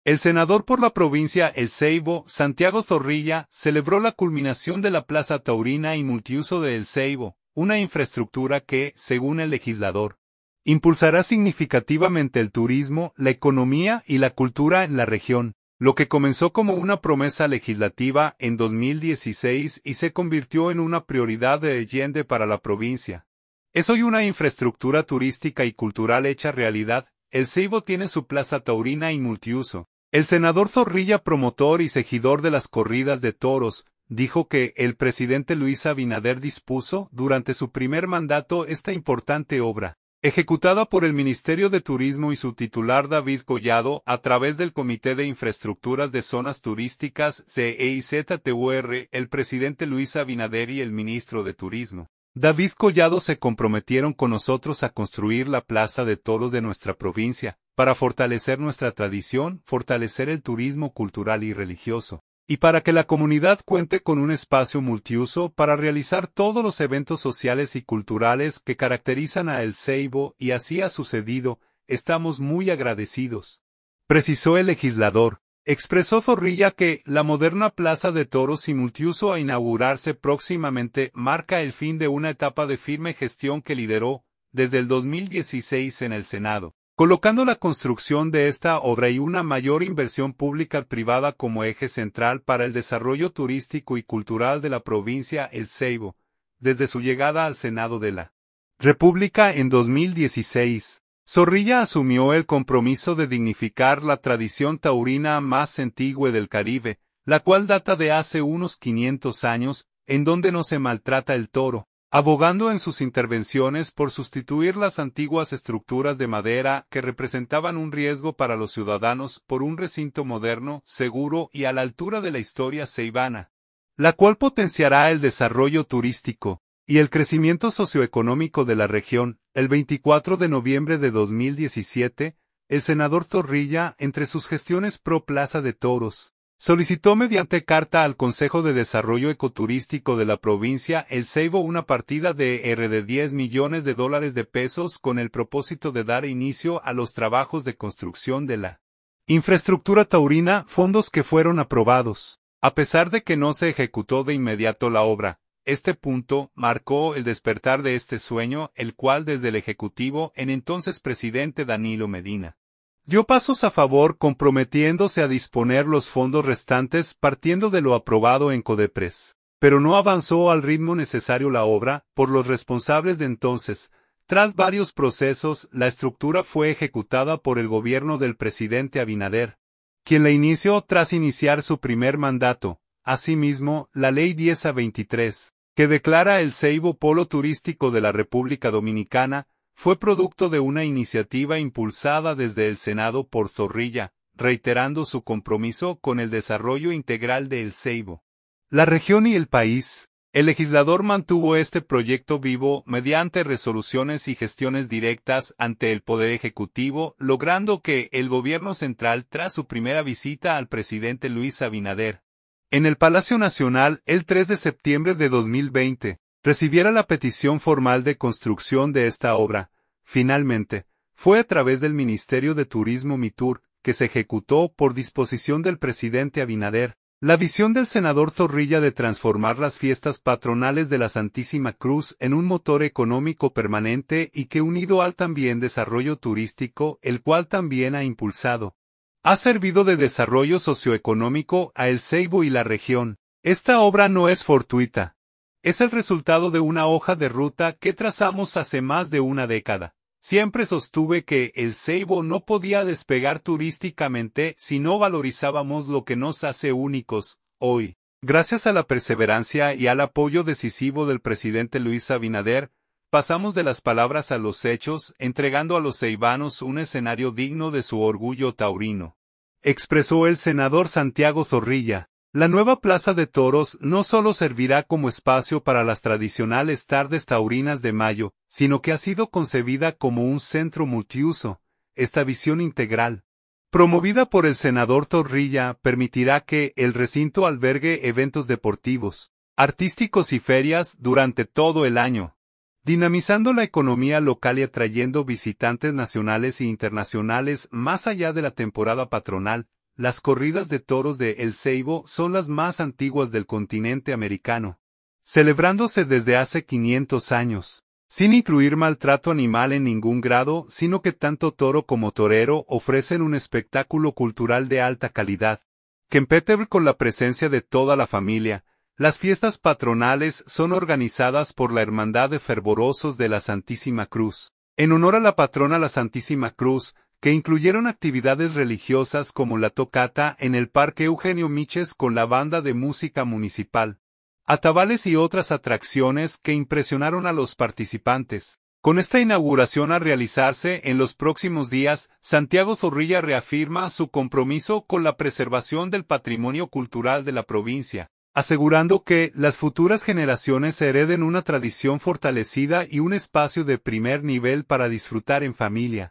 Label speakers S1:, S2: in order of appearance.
S1: El senador por la provincia El Ceibo, Santiago Zorrilla, celebró la culminación de la Plaza Taurina y Multiuso de El Ceibo, una infraestructura que, según el legislador, impulsará significativamente el turismo, la economía y la cultura en la región, lo que comenzó como una promesa legislativa en 2016 y se convirtió en una prioridad de Allende para la provincia. Es hoy una infraestructura turística y cultural hecha realidad. El Ceibo tiene su plaza taurina y multiuso. El senador Zorrilla, promotor y seguidor de las corridas de toros, dijo que el presidente Luis Abinader dispuso, durante su primer mandato, esta importante obra, ejecutada por el Ministerio de Turismo y su titular David Collado, a través del Comité de Infraestructuras de Zonas Turísticas, CEIZTUR, el presidente Luis Abinader y el ministro de Turismo, David Collado, se comprometieron con nosotros a construir la Plaza de Toros de nuestra provincia, para fortalecer nuestra tradición, fortalecer el turismo cultural y religioso, y para que la comunidad cuente con un espacio multiuso para realizar todos los eventos sociales y culturales que caracterizan a El Ceibo, y así ha sucedido. Estamos muy agradecidos, precisó el legislador. Expresó Zorrilla que la moderna Plaza de Toros y multiuso a inaugurarse próximamente marca el fin de una etapa de firme gestión que lideró desde el 2016 en el Senado, colocando la construcción de esta obra y una mayor inversión pública-privada como eje central para el desarrollo turístico y cultural de la provincia El Ceibo, desde su llegada al Senado de la República en 2016. Zorrilla asumió el compromiso de dignificar la tradición taurina más antigua del Caribe, la cual data de hace unos 500 años, en donde no se maltrata el toro, abogando en sus intervenciones por sustituir las antiguas estructuras de madera que representaban un riesgo para los ciudadanos por un recinto moderno, seguro y a la altura de la historia ceibana, la cual potenciará el desarrollo turístico y el crecimiento socioeconómico de la región. El 24 de noviembre de 2017, el senador Zorrilla, entre sus gestiones pro Plaza de Toros, solicitó mediante carta al Consejo de Desarrollo Ecoturístico de la provincia El Ceibo una partida de 10 millones de dólares de pesos con el propósito de dar inicio a los trabajos de construcción de la infraestructura taurina, fondos que fueron aprobados. A pesar de que no se ejecutó de inmediato la obra, este punto marcó el despertar de este sueño, el cual desde el Ejecutivo, en entonces presidente Danilo Medina, dio pasos a favor comprometiéndose a disponer los fondos restantes partiendo de lo aprobado en Codepres. Pero no avanzó al ritmo necesario la obra, por los responsables de entonces. Tras varios procesos, la estructura fue ejecutada por el gobierno del presidente Abinader, quien la inició tras iniciar su primer mandato. Asimismo, la Ley 10/23, que declara El Ceibo polo turístico de la República Dominicana, fue producto de una iniciativa impulsada desde el Senado por Zorrilla, reiterando su compromiso con el desarrollo integral de El Ceibo, la región y el país. El legislador mantuvo este proyecto vivo mediante resoluciones y gestiones directas ante el Poder Ejecutivo, logrando que el Gobierno Central, tras su primera visita al presidente Luis Abinader, en el Palacio Nacional, el 3 de septiembre de 2020, recibiera la petición formal de construcción de esta obra. Finalmente, fue a través del Ministerio de Turismo MITUR, que se ejecutó por disposición del presidente Abinader, la visión del senador Zorrilla de transformar las fiestas patronales de la Santísima Cruz en un motor económico permanente y que unido al también desarrollo turístico, el cual también ha impulsado, ha servido de desarrollo socioeconómico a El Ceibo y la región. Esta obra no es fortuita. Es el resultado de una hoja de ruta que trazamos hace más de una década. Siempre sostuve que El Ceibo no podía despegar turísticamente si no valorizábamos lo que nos hace únicos. Hoy, gracias a la perseverancia y al apoyo decisivo del presidente Luis Abinader, pasamos de las palabras a los hechos, entregando a los ceibanos un escenario digno de su orgullo taurino, expresó el senador Santiago Zorrilla. La nueva Plaza de Toros no solo servirá como espacio para las tradicionales tardes taurinas de mayo, sino que ha sido concebida como un centro multiuso. Esta visión integral, promovida por el senador Zorrilla, permitirá que el recinto albergue eventos deportivos, artísticos y ferias durante todo el año, dinamizando la economía local y atrayendo visitantes nacionales e internacionales más allá de la temporada patronal. las corridas de toros de El Ceibo son las más antiguas del continente americano, celebrándose desde hace 500 años, sin incluir maltrato animal en ningún grado, sino que tanto toro como torero ofrecen un espectáculo cultural de alta calidad. Compatible con la presencia de toda la familia, las fiestas patronales son organizadas por la Hermandad de Fervorosos de la Santísima Cruz, en honor a la patrona la Santísima Cruz, que incluyeron actividades religiosas como la tocata en el Parque Eugenio Miches con la banda de música municipal, atabales y otras atracciones que impresionaron a los participantes. Con esta inauguración a realizarse en los próximos días, Santiago Zorrilla reafirma su compromiso con la preservación del patrimonio cultural de la provincia, asegurando que las futuras generaciones hereden una tradición fortalecida y un espacio de primer nivel para disfrutar en familia.